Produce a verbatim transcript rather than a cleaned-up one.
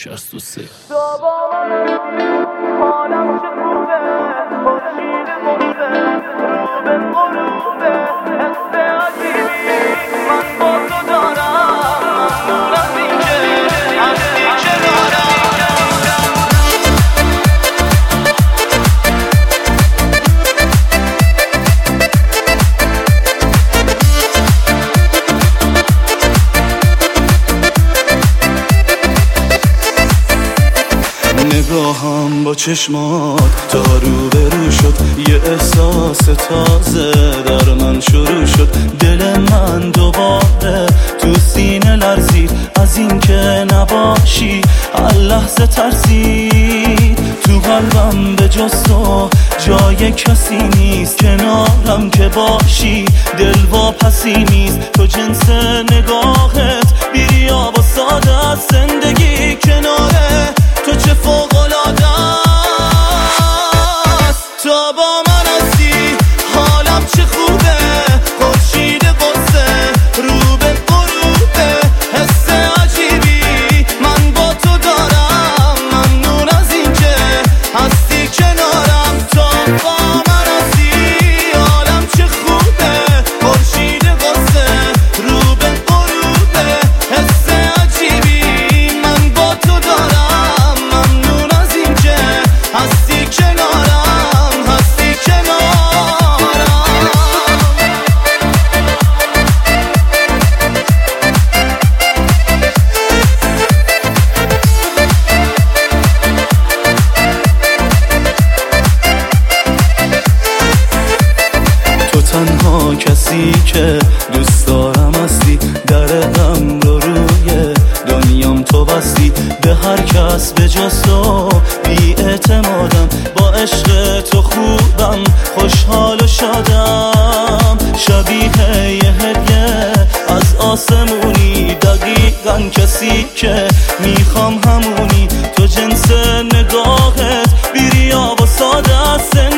شصت و سه. نگاهم با چشمات تا رو به رو شد، یه احساس تازه در من شروع شد. دل من دوباره تو سینه لرزید از این که نباشی، هر لحظه ترسید. تو قلبم به جز تو جای کسی نیست، کنارم که باشی دل واپسی نیست. تو جنس نگاهت بی‌ریا و ساده از زندگی کناره تو چه فوق‌العاده است. تا با من هستی حالم چه خوبه، خورشید قصه رو به غروبه، حس عجیبی من با تو دارم، ممنون از این که هستی کنارم. تا با من هستی حالم چه خوبه، خورشید قصه رو به غروبه، حس عجیبی من با تو دارم، ممنون از این که هستی کنارم، هستی کنارم. تو تنها کسی که دوست دارم هستی، در غم رو روی دنیام تو بستی. به هر کس به جز تو بی اعتمادم، با عشق تو خوبم، خوشحال و شادم. شبیه یه هدیه از آسمونی، دقیقاً کسی که میخوام همونی. تو جنس نگاهت بی‌ریا و ساده است.